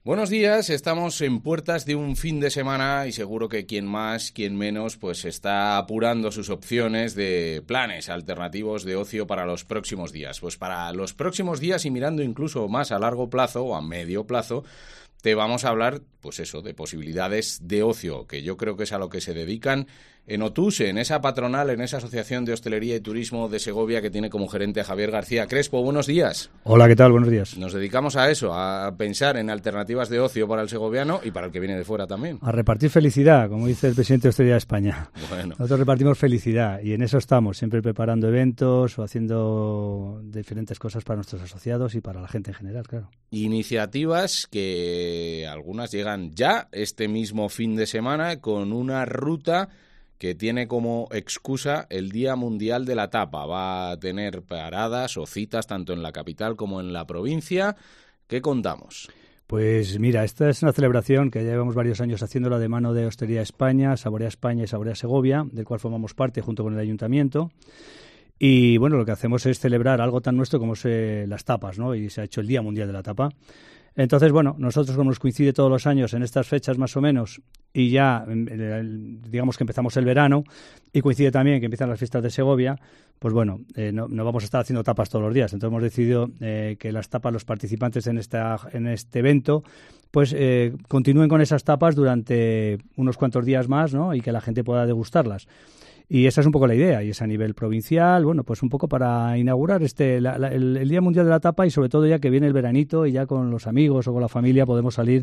Buenos días, estamos en puertas de un fin de semana y seguro que quien más, quien menos, pues está apurando sus opciones de planes alternativos de ocio para los próximos días. Pues para los próximos días y mirando incluso más a largo plazo o a medio plazo, te vamos a hablar, pues eso, de posibilidades de ocio, que yo creo que es a lo que se dedican en Otuse, en esa patronal, en esa Asociación de Hostelería y Turismo de Segovia que tiene como gerente a Javier García Crespo. Buenos días. Hola, ¿qué tal? Buenos días. Nos dedicamos a eso, a pensar en alternativas de ocio para el segoviano y para el que viene de fuera también. A repartir felicidad, como dice el presidente de Hostelería de España. Bueno. Nosotros repartimos felicidad y en eso estamos, siempre preparando eventos o haciendo diferentes cosas para nuestros asociados y para la gente en general, claro. Iniciativas que algunas llegan ya este mismo fin de semana con una ruta que tiene como excusa el Día Mundial de la Tapa. Va a tener paradas o citas tanto en la capital como en la provincia. ¿Qué contamos? Pues mira, esta es una celebración que ya llevamos varios años haciéndola de mano de Hostelería España y Saborea Segovia, del cual formamos parte junto con el Ayuntamiento. Y bueno, lo que hacemos es celebrar algo tan nuestro como es las tapas, ¿no? Y se ha hecho el Día Mundial de la Tapa. Entonces, bueno, nosotros como nos coincide todos los años en estas fechas más o menos y ya digamos que empezamos el verano y coincide también que empiezan las fiestas de Segovia, pues bueno, no vamos a estar haciendo tapas todos los días. Entonces hemos decidido que las tapas, los participantes en este evento, pues continúen con esas tapas durante unos cuantos días más, ¿no? Y que la gente pueda degustarlas. Y esa es un poco la idea, y es a nivel provincial, bueno, pues un poco para inaugurar el Día Mundial de la Tapa y sobre todo ya que viene el veranito y ya con los amigos o con la familia podemos salir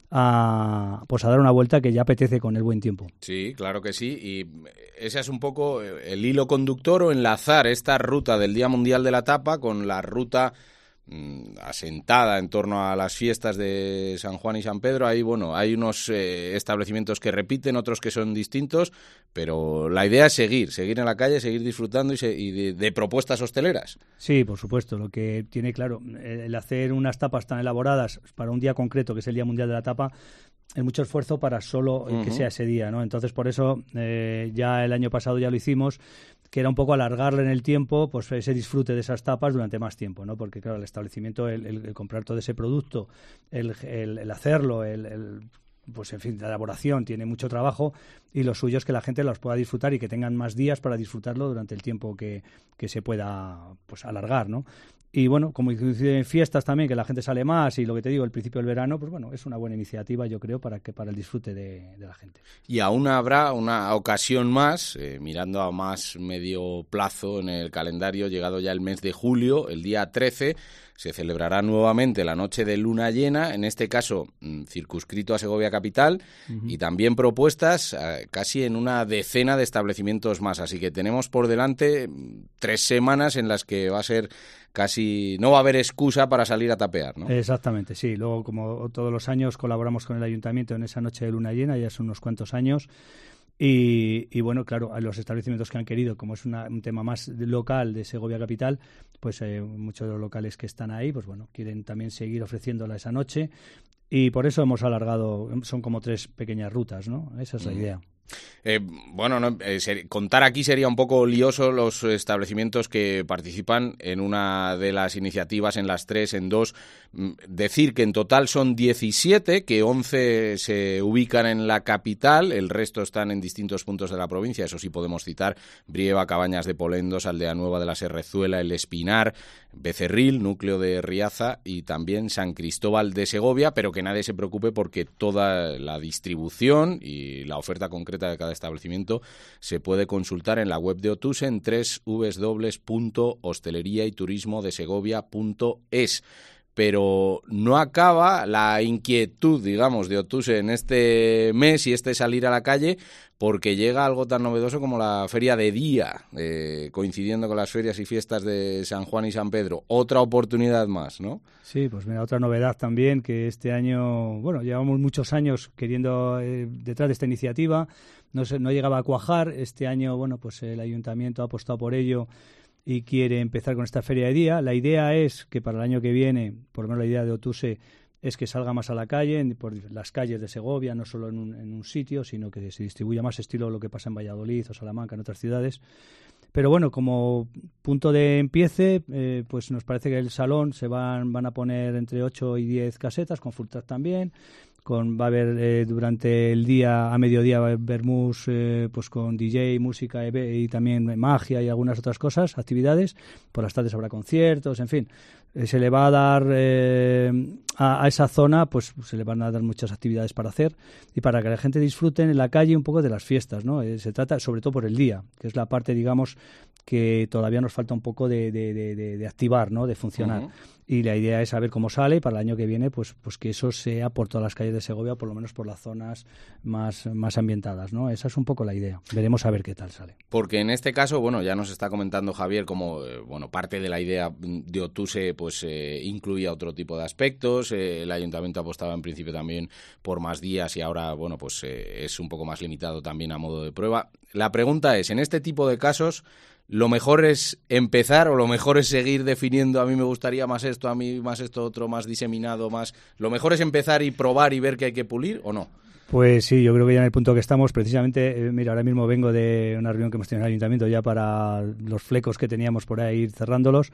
a dar una vuelta que ya apetece con el buen tiempo. Sí, claro que sí, y ese es un poco el hilo conductor o enlazar esta ruta del Día Mundial de la Tapa con la ruta asentada en torno a las fiestas de San Juan y San Pedro. Ahí, bueno, hay unos establecimientos que repiten, otros que son distintos, pero la idea es seguir en la calle, seguir disfrutando y de propuestas hosteleras. Sí, por supuesto. Lo que tiene claro, el hacer unas tapas tan elaboradas para un día concreto, que es el Día Mundial de la Tapa, es mucho esfuerzo para solo que sea ese día, ¿no? Entonces, por eso, ya el año pasado ya lo hicimos, que era un poco alargarle en el tiempo, pues ese disfrute de esas tapas durante más tiempo, ¿no? Porque, claro, el establecimiento, el comprar todo ese producto, el hacerlo, pues en fin, la elaboración tiene mucho trabajo y lo suyo es que la gente los pueda disfrutar y que tengan más días para disfrutarlo durante el tiempo que se pueda pues alargar, ¿no? Y bueno, como en fiestas también, que la gente sale más y lo que te digo, el principio del verano, pues bueno, es una buena iniciativa, yo creo, para el disfrute de la gente. Y aún habrá una ocasión más, mirando a más medio plazo en el calendario, llegado ya el mes de julio, el día 13, se celebrará nuevamente la noche de luna llena, en este caso circunscrito a Segovia capital, y también propuestas casi en una decena de establecimientos más. Así que tenemos por delante 3 semanas en las que va a ser no va a haber excusa para salir a tapear, ¿no? Exactamente, sí. Luego, como todos los años, colaboramos con el Ayuntamiento en esa noche de luna llena, ya son unos cuantos años. Y bueno, claro, a los establecimientos que han querido, como es un tema más local de Segovia capital, pues muchos de los locales que están ahí, pues bueno, quieren también seguir ofreciéndola esa noche y por eso hemos alargado, son como 3 pequeñas rutas, ¿no? Esa es la idea. Contar aquí sería un poco lioso los establecimientos que participan en una de las iniciativas, en las 3, en 2. Decir que en total son 17, que 11 se ubican en la capital, el resto están en distintos puntos de la provincia. Eso sí podemos citar: Brieva, Cabañas de Polendos, Aldea Nueva de la Serrezuela, El Espinar, Becerril, núcleo de Riaza y también San Cristóbal de Segovia, pero que nadie se preocupe porque toda la distribución y la oferta concreta de cada establecimiento se puede consultar en la web de Otuse en www.hosteleriayturismodesegovia.es. Pero no acaba la inquietud, digamos, de Otuse en este mes y salir a la calle, porque llega algo tan novedoso como la Feria de Día, coincidiendo con las ferias y fiestas de San Juan y San Pedro. Otra oportunidad más, ¿no? Sí, pues mira, otra novedad también, que este año, bueno, llevamos muchos años queriendo detrás de esta iniciativa, no llegaba a cuajar. Este año, bueno, pues el Ayuntamiento ha apostado por ello y quiere empezar con esta Feria de Día. La idea es que para el año que viene, por lo menos la idea de Otuse, es que salga más a la calle, por las calles de Segovia, no solo en un sitio, sino que se distribuya más estilo lo que pasa en Valladolid o Salamanca, en otras ciudades. Pero bueno, como punto de empiece, pues nos parece que el salón van a poner entre 8 y 10 casetas, con full track también. Va a haber durante el día, a mediodía, va a haber vermús pues con DJ, música y también magia y algunas otras cosas, actividades. Por las tardes habrá conciertos, en fin. Se le va a dar a esa zona, pues se le van a dar muchas actividades para hacer y para que la gente disfrute en la calle un poco de las fiestas, ¿no? Se trata sobre todo por el día, que es la parte, digamos, que todavía nos falta un poco de activar, ¿no? De funcionar. Uh-huh. Y la idea es saber cómo sale y para el año que viene pues que eso sea por todas las calles de Segovia, por lo menos por las zonas más ambientadas, ¿no? Esa es un poco la idea. Veremos a ver qué tal sale. Porque en este caso, bueno, ya nos está comentando Javier como, parte de la idea de Otuse pues incluía otro tipo de aspectos. El ayuntamiento apostaba en principio también por más días y ahora, bueno, pues es un poco más limitado también a modo de prueba. La pregunta es, en este tipo de casos, ¿lo mejor es empezar o lo mejor es seguir definiendo? A mí me gustaría más esto, a mí más esto, otro más diseminado, más... ¿Lo mejor es empezar y probar y ver qué hay que pulir o no? Pues sí, yo creo que ya en el punto que estamos, precisamente, mira, ahora mismo vengo de una reunión que hemos tenido en el ayuntamiento ya para los flecos que teníamos por ahí, ir cerrándolos.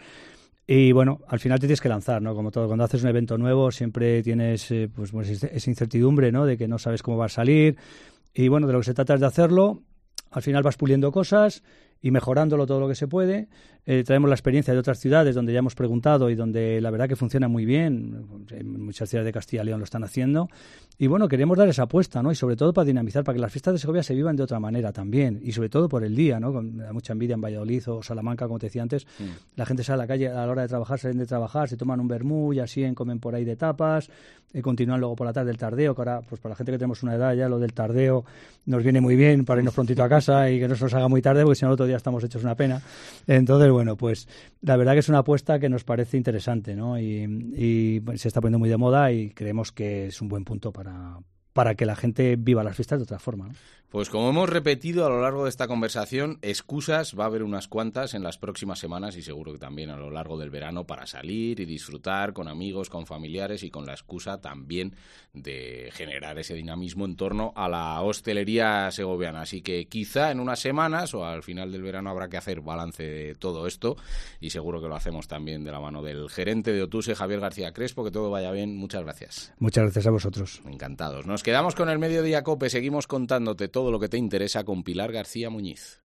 Y bueno, al final te tienes que lanzar, ¿no? Como todo, cuando haces un evento nuevo siempre tienes pues esa incertidumbre, ¿no? De que no sabes cómo va a salir. Y bueno, de lo que se trata es de hacerlo. Al final vas puliendo cosas y mejorándolo todo lo que se puede. Traemos la experiencia de otras ciudades donde ya hemos preguntado y donde la verdad que funciona muy bien. En muchas ciudades de Castilla y León lo están haciendo. Y bueno, queremos dar esa apuesta, ¿no? Y sobre todo para dinamizar, para que las fiestas de Segovia se vivan de otra manera también. Y sobre todo por el día, ¿no? Me da mucha envidia en Valladolid o Salamanca, como te decía antes. La gente sale a la calle a la hora de trabajar, salen de trabajar, se toman un vermú y así comen por ahí de tapas. Continúan luego por la tarde el tardeo, que ahora, pues para la gente que tenemos una edad ya, lo del tardeo nos viene muy bien para irnos prontito a casa y que no se nos haga muy tarde, porque si no el otro día estamos hechos una pena. Entonces, bueno, pues la verdad que es una apuesta que nos parece interesante, ¿no? Y se está poniendo muy de moda y creemos que es un buen punto para que la gente viva las fiestas de otra forma, ¿no? Pues como hemos repetido a lo largo de esta conversación, excusas va a haber unas cuantas en las próximas semanas y seguro que también a lo largo del verano para salir y disfrutar con amigos, con familiares y con la excusa también de generar ese dinamismo en torno a la hostelería segoviana. Así que quizá en unas semanas o al final del verano habrá que hacer balance de todo esto y seguro que lo hacemos también de la mano del gerente de Otuse, Javier García Crespo. Que todo vaya bien. Muchas gracias. Muchas gracias a vosotros. Encantados. Nos quedamos con el Mediodía Cope. Seguimos contándote todo lo que te interesa con Pilar García Muñiz.